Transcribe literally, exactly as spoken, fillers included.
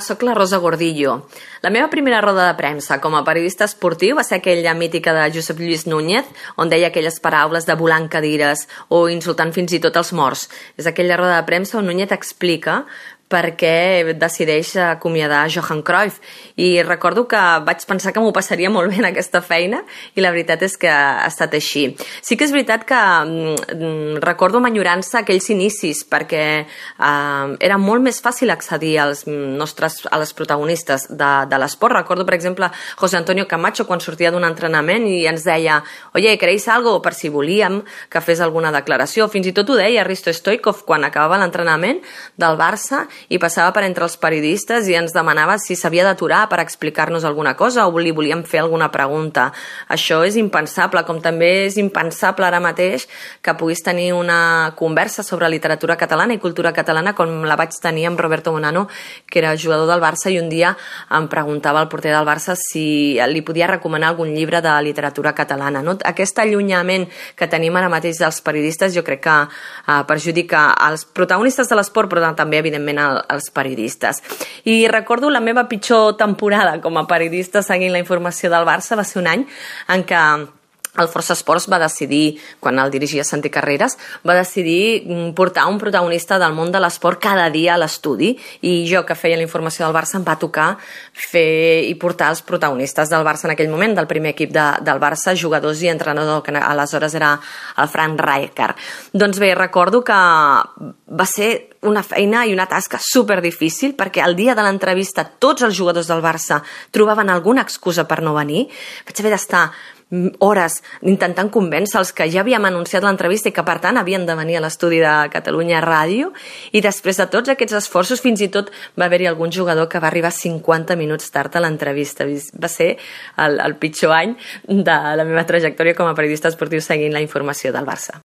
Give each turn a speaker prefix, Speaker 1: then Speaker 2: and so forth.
Speaker 1: sóc la Rosa Gordillo. La meva primera roda de premsa com a periodista esportiu va ser aquella mítica de Josep Lluís Núñez, on deia aquelles paraules de volant cadires o insultant fins i tot els morts. És aquella roda de premsa on Núñez explica per què decideix acomiadar Johan Cruyff. I recordo que vaig pensar que m'ho passaria molt bé en aquesta feina i la veritat és que ha estat així. Sí que és veritat que mm, recordo amb enyorança aquells inicis perquè eh, era molt més fàcil accedir als nostres, a les protagonistes de, de l'esport. Recordo, per exemple, José Antonio Camacho quan sortia d'un entrenament i ens deia «Oye, ¿queréis algo?» per si volíem que fes alguna declaració. Fins i tot ho deia Risto Stoikov quan acabava l'entrenament del Barça i passava per entre els periodistes i ens demanava si s'havia d'aturar per explicar-nos alguna cosa o li volíem fer alguna pregunta. Això és impensable, com també és impensable ara mateix que puguis tenir una conversa sobre literatura catalana i cultura catalana com la vaig tenir amb Roberto Bonanno, que era jugador del Barça, i un dia em preguntava al porter del Barça si li podia recomanar algun llibre de literatura catalana. No? Aquest allunyament que tenim ara mateix dels periodistes jo crec que eh, perjudica els protagonistes de l'esport, però també, evidentment, als periodistes. I recordo la meva pitjor temporada com a periodista seguint la informació del Barça va ser un any en què el Força Esports va decidir, quan el dirigia Santi Carreras, va decidir portar un protagonista del món de l'esport cada dia a l'estudi, i jo, que feia la informació del Barça, em va tocar fer i portar els protagonistes del Barça en aquell moment, del primer equip de, del Barça, jugadors i entrenador, que aleshores era el Frank Rijkaard. Doncs bé, recordo que va ser una feina i una tasca superdifícil perquè el dia de l'entrevista tots els jugadors del Barça trobaven alguna excusa per no venir. Vaig haver d'estar hores intentant convèncer-los que ja havíem anunciat l'entrevista i que per tant havien de venir a l'estudi de Catalunya Ràdio, i després de tots aquests esforços fins i tot va haver-hi algun jugador que va arribar cinquanta minuts tard a l'entrevista. Va ser el, el pitjor any de la meva trajectòria com a periodista esportiu seguint la informació del Barça.